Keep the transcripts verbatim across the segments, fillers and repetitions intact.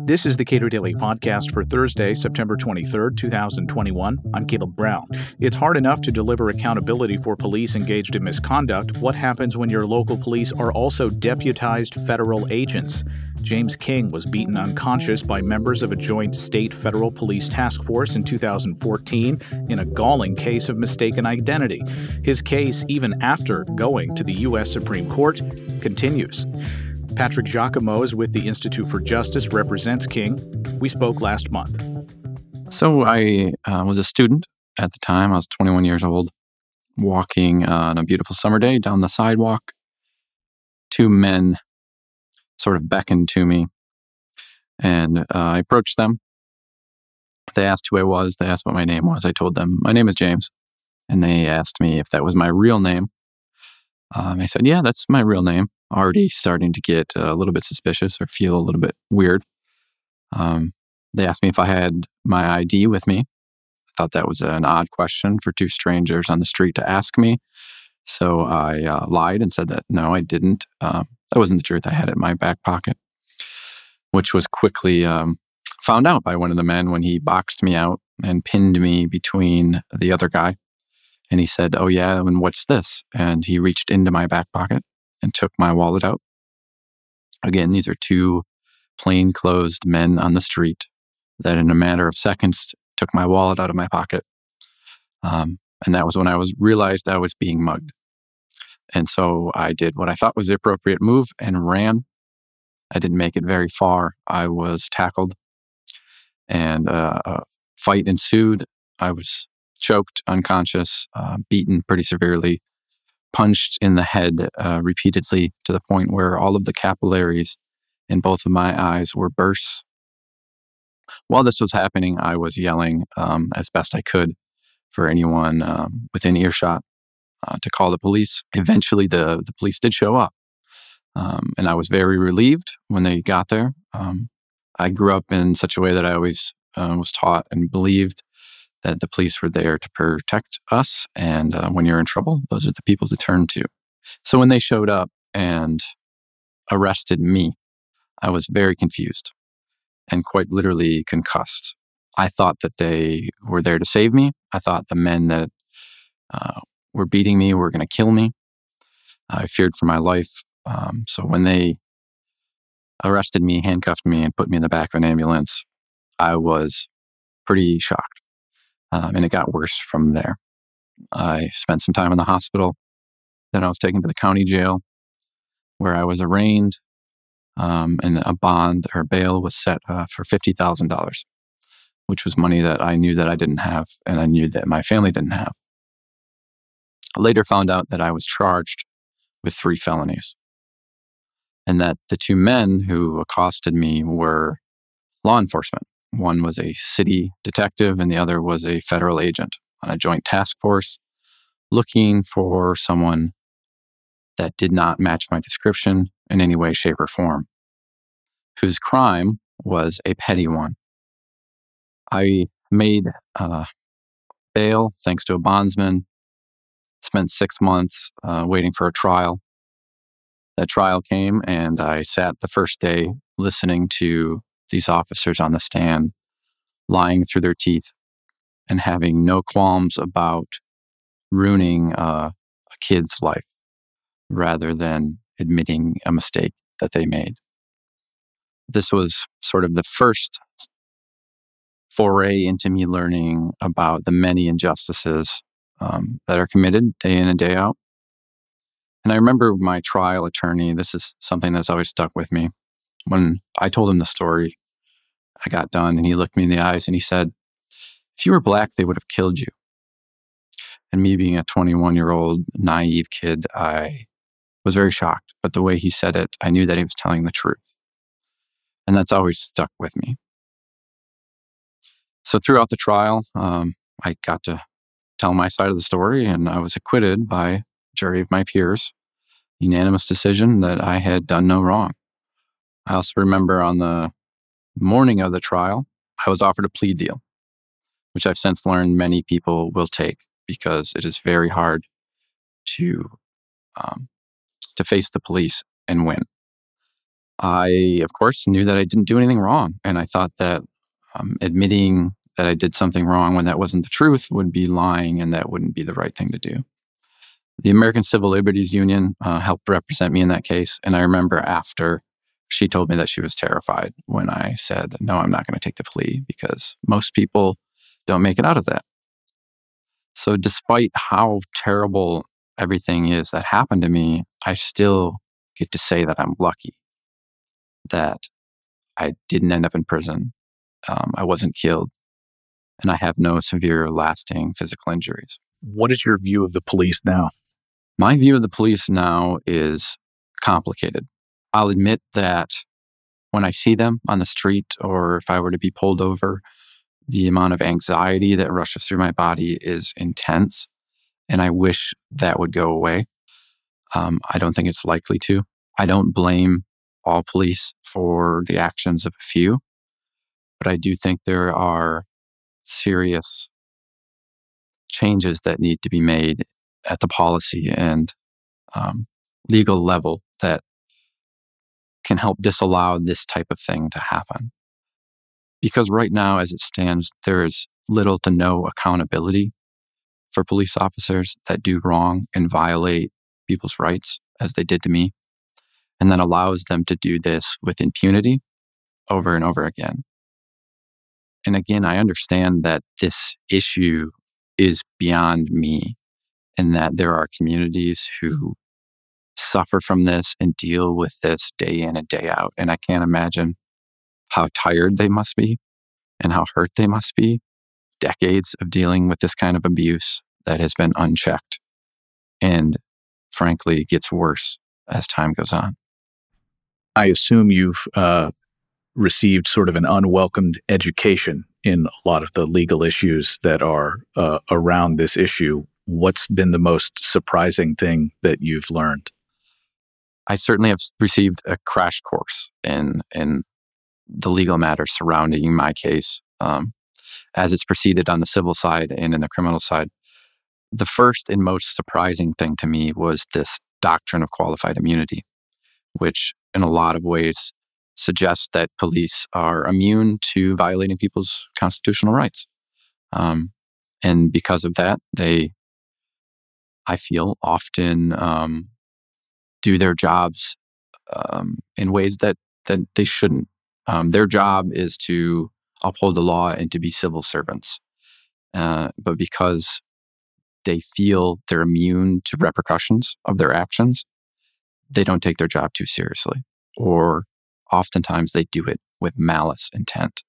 This is the Cato Daily Podcast for Thursday, September twenty-third, twenty twenty-one. I'm Caleb Brown. It's hard enough to deliver accountability for police engaged in misconduct. What happens when your local police are also deputized federal agents? James King was beaten unconscious by members of a joint state-federal police task force in two thousand fourteen in a galling case of mistaken identity. His case, even after going to the U S Supreme Court, continues. Patrick Giacomo is with the Institute for Justice, represents King. We spoke last month. So I uh, was a student at the time. I was twenty-one years old, walking uh, on a beautiful summer day down the sidewalk. Two men sort of beckoned to me, and uh, I approached them. They asked who I was. They asked what my name was. I told them, my name is James. And they asked me if that was my real name. Um, I said, yeah, that's my real name. Already starting to get a little bit suspicious or feel a little bit weird. Um, they asked me if I had my I D with me. I thought that was an odd question for two strangers on the street to ask me. So I uh, lied and said that no, I didn't. Um, that wasn't the truth. I had it in my back pocket, which was quickly um, found out by one of the men when he boxed me out and pinned me between the other guy. And he said, oh yeah, and what's this? And he reached into my back pocket and took my wallet out. Again, these are two plainclothes men on the street that in a matter of seconds took my wallet out of my pocket. Um, and that was when I was realized I was being mugged. And so I did what I thought was the appropriate move and ran. I didn't make it very far. I was tackled and uh, a fight ensued. I was choked, unconscious, uh, beaten pretty severely, punched in the head uh, repeatedly to the point where all of the capillaries in both of my eyes were burst. While this was happening, I was yelling um, as best I could for anyone um, within earshot uh, to call the police. Eventually, the, the police did show up, um, and I was very relieved when they got there. Um, I grew up in such a way that I always uh, was taught and believed that the police were there to protect us. And uh, when you're in trouble, those are the people to turn to. So when they showed up and arrested me, I was very confused and quite literally concussed. I thought that they were there to save me. I thought the men that uh, were beating me were going to kill me. I feared for my life. Um, so when they arrested me, handcuffed me, and put me in the back of an ambulance, I was pretty shocked. Um, and it got worse from there. I spent some time in the hospital. Then I was taken to the county jail where I was arraigned, um, and a bond or bail was set uh, for fifty thousand dollars, which was money that I knew that I didn't have and I knew that my family didn't have. I later found out that I was charged with three felonies and that the two men who accosted me were law enforcement. One was a city detective and the other was a federal agent on a joint task force looking for someone that did not match my description in any way, shape, or form, whose crime was a petty one. I made uh, bail thanks to a bondsman, spent six months uh, waiting for a trial. That trial came and I sat the first day listening to these officers on the stand, lying through their teeth and having no qualms about ruining uh, a kid's life rather than admitting a mistake that they made. This was sort of the first foray into me learning about the many injustices um, that are committed day in and day out. And I remember my trial attorney, this is something that's always stuck with me. When I told him the story, I got done and he looked me in the eyes and he said, if you were black, they would have killed you. And me being a twenty-one-year-old naive kid, I was very shocked. But the way he said it, I knew that he was telling the truth. And that's always stuck with me. So throughout the trial, um, I got to tell my side of the story and I was acquitted by a jury of my peers. Unanimous decision that I had done no wrong. I also remember on the morning of the trial, I was offered a plea deal, which I've since learned many people will take because it is very hard to um, to face the police and win. I, of course, knew that I didn't do anything wrong. And I thought that um, admitting that I did something wrong when that wasn't the truth would be lying, and that wouldn't be the right thing to do. The American Civil Liberties Union uh, helped represent me in that case. And I remember after she told me that she was terrified when I said, no, I'm not going to take the plea, because most people don't make it out of that. So despite how terrible everything is that happened to me, I still get to say that I'm lucky that I didn't end up in prison. Um, I wasn't killed, and I have no severe lasting physical injuries. What is your view of the police now? My view of the police now is complicated. I'll admit that when I see them on the street, or if I were to be pulled over, the amount of anxiety that rushes through my body is intense, and I wish that would go away. Um, I don't think it's likely to. I don't blame all police for the actions of a few, but I do think there are serious changes that need to be made at the policy and um, legal level that can help disallow this type of thing to happen. Because right now, as it stands, there is little to no accountability for police officers that do wrong and violate people's rights, as they did to me, and that allows them to do this with impunity over and over again. And again, I understand that this issue is beyond me, and that there are communities who suffer from this and deal with this day in and day out. And I can't imagine how tired they must be and how hurt they must be. Decades of dealing with this kind of abuse that has been unchecked, and frankly gets worse as time goes on. I assume you've uh, received sort of an unwelcomed education in a lot of the legal issues that are uh, around this issue. What's been the most surprising thing that you've learned? I certainly have received a crash course in in the legal matters surrounding my case, um, as it's proceeded on the civil side and in the criminal side. The first and most surprising thing to me was this doctrine of qualified immunity, which in a lot of ways suggests that police are immune to violating people's constitutional rights. Um, and because of that, they, I feel, often um, do their jobs um, in ways that, that they shouldn't. Um, their job is to uphold the law and to be civil servants. Uh, but because they feel they're immune to repercussions of their actions, they don't take their job too seriously, or oftentimes they do it with malice intent.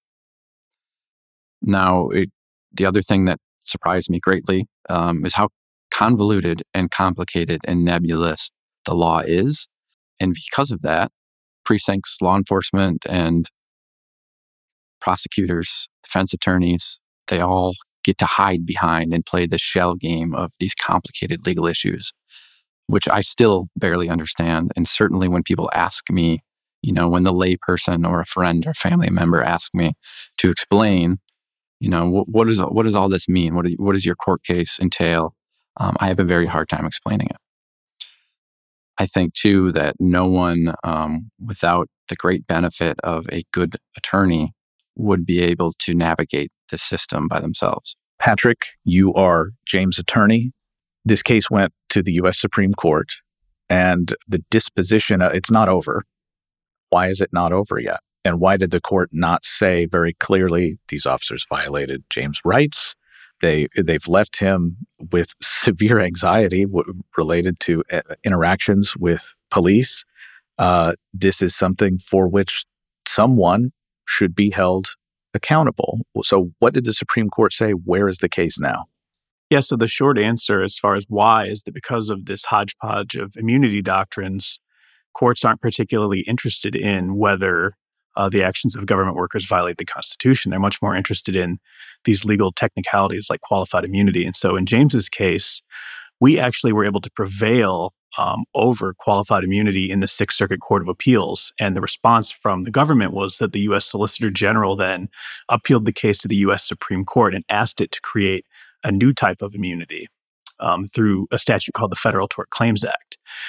Now, it, the other thing that surprised me greatly um, is how convoluted and complicated and nebulous the law is. And because of that, precincts, law enforcement, and prosecutors, defense attorneys, they all get to hide behind and play the shell game of these complicated legal issues, which I still barely understand. And certainly when people ask me, you know, when the layperson or a friend or family member ask me to explain, you know, what, what, is, what does all this mean? What, do, what does your court case entail? Um, I have a very hard time explaining it. I think, too, that no one um, without the great benefit of a good attorney would be able to navigate the system by themselves. Patrick, you are James' attorney. This case went to the U S Supreme Court, and the disposition, uh, it's not over. Why is it not over yet? And why did the court not say very clearly these officers violated James' rights? They, they've left him with severe anxiety w- related to uh, interactions with police. Uh, this is something for which someone should be held accountable. So what did the Supreme Court say? Where is the case now? Yeah, so the short answer as far as why is that because of this hodgepodge of immunity doctrines, courts aren't particularly interested in whether uh, the actions of government workers violate the Constitution. They're much more interested in these legal technicalities like qualified immunity. And so in James's case, we actually were able to prevail um, over qualified immunity in the Sixth Circuit Court of Appeals. And the response from the government was that the U S Solicitor General then appealed the case to the U S Supreme Court and asked it to create a new type of immunity um, through a statute called the Federal Tort Claims Act.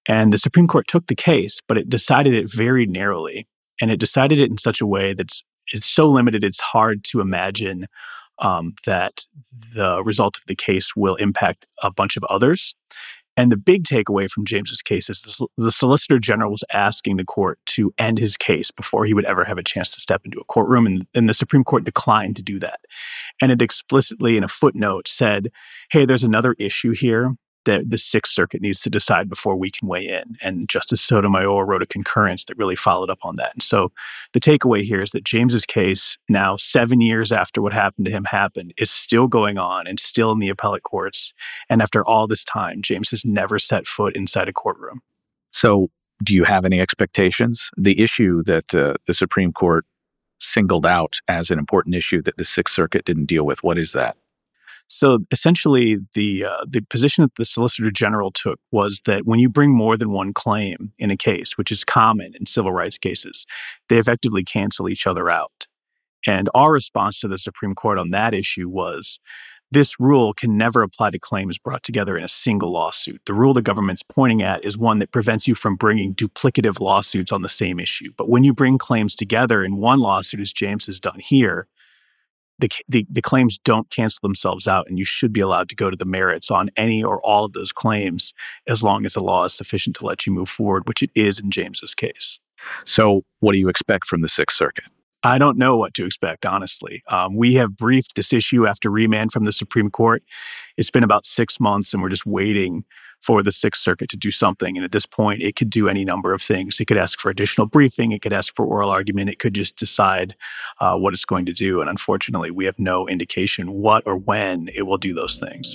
And the Supreme Court took the case, but it decided it very narrowly. And it decided it in such a way that's it's so limited, it's hard to imagine um, that the result of the case will impact a bunch of others. And the big takeaway from James's case is this, the Solicitor General was asking the court to end his case before he would ever have a chance to step into a courtroom, and, and the Supreme Court declined to do that. And it explicitly, in a footnote, said, hey, there's another issue here that the Sixth Circuit needs to decide before we can weigh in. And Justice Sotomayor wrote a concurrence that really followed up on that. And so the takeaway here is that James's case, now seven years after what happened to him happened, is still going on and still in the appellate courts. And after all this time, James has never set foot inside a courtroom. So do you have any expectations? The issue that uh, the Supreme Court singled out as an important issue that the Sixth Circuit didn't deal with, what is that? So essentially, the uh, the position that the Solicitor General took was that when you bring more than one claim in a case, which is common in civil rights cases, they effectively cancel each other out. And our response to the Supreme Court on that issue was, this rule can never apply to claims brought together in a single lawsuit. The rule the government's pointing at is one that prevents you from bringing duplicative lawsuits on the same issue. But when you bring claims together in one lawsuit, as James has done here, The, the the claims don't cancel themselves out, and you should be allowed to go to the merits on any or all of those claims as long as the law is sufficient to let you move forward, which it is in James's case. So what do you expect from the Sixth Circuit? I don't know what to expect, honestly. Um, we have briefed this issue after remand from the Supreme Court. It's been about six months, and we're just waiting for the Sixth Circuit to do something. And at this point, it could do any number of things. It could ask for additional briefing. It could ask for oral argument. It could just decide uh, what it's going to do. And unfortunately, we have no indication what or when it will do those things.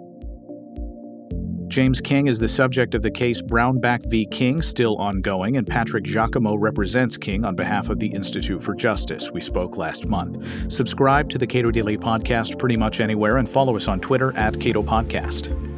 James King is the subject of the case Brownback v. King, still ongoing, and Patrick Giacomo represents King on behalf of the Institute for Justice. We spoke last month. Subscribe to the Cato Daily Podcast pretty much anywhere and follow us on Twitter at Cato Podcast.